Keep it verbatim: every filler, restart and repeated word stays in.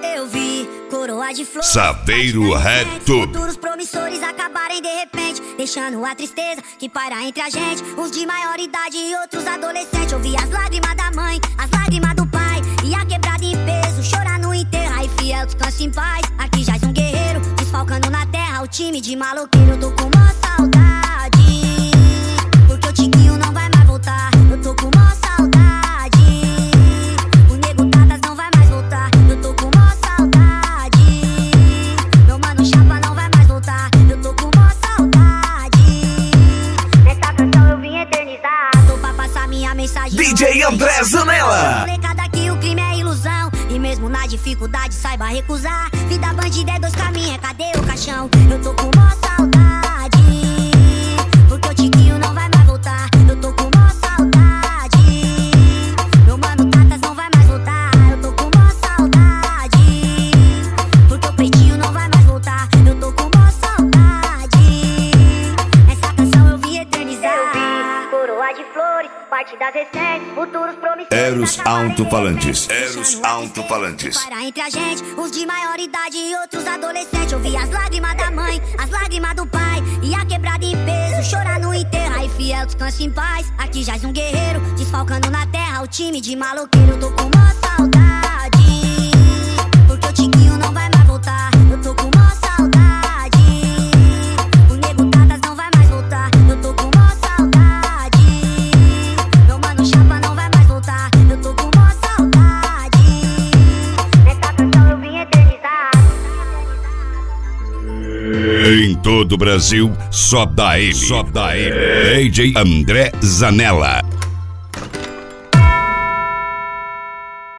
Eu vi coroa de flores, Saveiro Reto. futuros promissores acabarem de repente, deixando a tristeza que paira entre a gente. Uns de maior idade e outros adolescentes. Eu vi as lágrimas da mãe, as lágrimas do pai, e a quebrada em peso, chorar no enterro. Aí fiel, descanse em paz. Aqui já é um guerreiro, desfalcando na terra o time de maloqueiro. Eu tô com mó saudade, porque o Tiquinho não vai mais voltar. Eu tô com mó saudade, o Nego Tatas não vai mais voltar. Eu tô com mó saudade, meu mano Chapa não vai mais voltar. Eu tô com mó saudade, nessa canção eu vim eternizar. Tô pra passar minha mensagem. D J André Zanella. Molecada que o crime é ilusão, e mesmo na dificuldade saiba recusar. Vida bandida é dois caminhos, é cadê o caixão? Eu tô com mó saudade, porque o Tiquinho não vai mais voltar. Eu tô com mó saudade, meu mano Tatas não vai mais voltar. Eu tô com mó saudade, porque o Pretinho não vai mais voltar. Eu tô com mó saudade, essa canção eu vim eternizar. Eu vi coroa de flores, parte das recentes, futuros promissores. Eros Alto-Falantes. Eros Alto-Falantes. Para entre a gente, uns de maior idade e outros adolescentes. Eu vi as lágrimas da mãe, as lágrimas do pai, e a quebrada em peso, chorar no enterro. Aí fiel, descanse em paz. Aqui já é um guerreiro, desfalcando na terra o time de maloqueiro. Eu tô com mó saudade, porque o Tiquinho não vai mais voltar. Eu tô com mó saudade, o Nego Tatas não vai mais voltar. Eu tô com mó saudade, meu mano Chapa não vai mais voltar. Eu tô com mó saudade, nessa canção eu vim eternizar. Em todo o Brasil, só dá ele. Só dá ele. D J André Zanella.